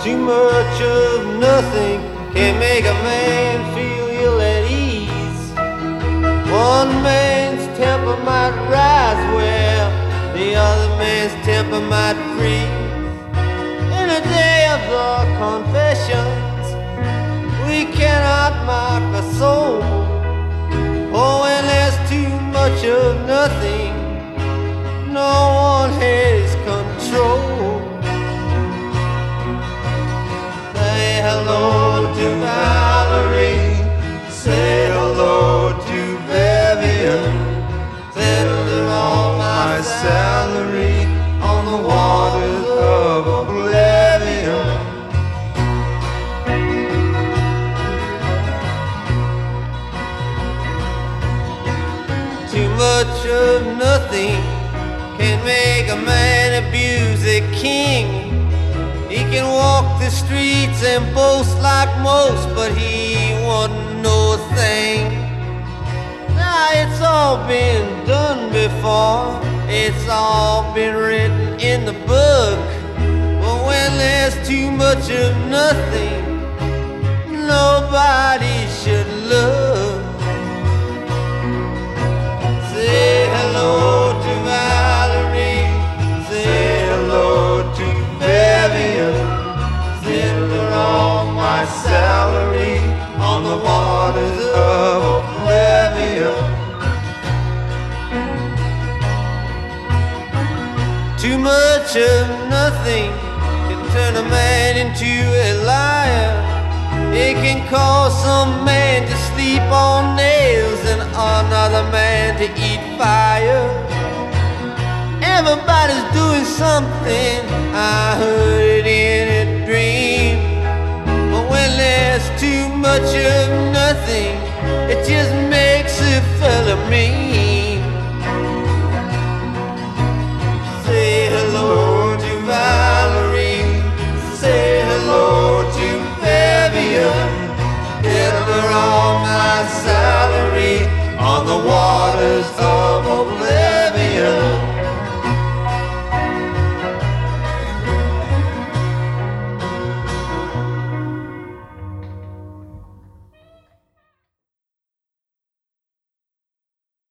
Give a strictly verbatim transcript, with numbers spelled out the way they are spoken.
Too much of nothing can make a man feel ill at ease. One man's temper might rise well, the other man's temper might freeze. In a day of the confessions, we cannot mark a soul. Oh, when there's too much of nothing, no one has control. Say hello to Valerie, say hello to Vivian. Send all my salary on the waters of oblivion. Too much of nothing can make a man abuse a king. He can walk the streets and boast like most, but he wouldn't know a thing. Now it's all been done before, it's all been written in the book. But when there's too much of nothing, nobody should look. Say hello to Valerie, say hello to Vivian. Send her all my salary on the waters of oblivion. Too much of nothing can turn a man into a liar. It can cause some man to sleep on nails and another man to eat fire. Everybody's doing something, I heard it in a dream. But when there's too much of nothing, it just makes a fella mean.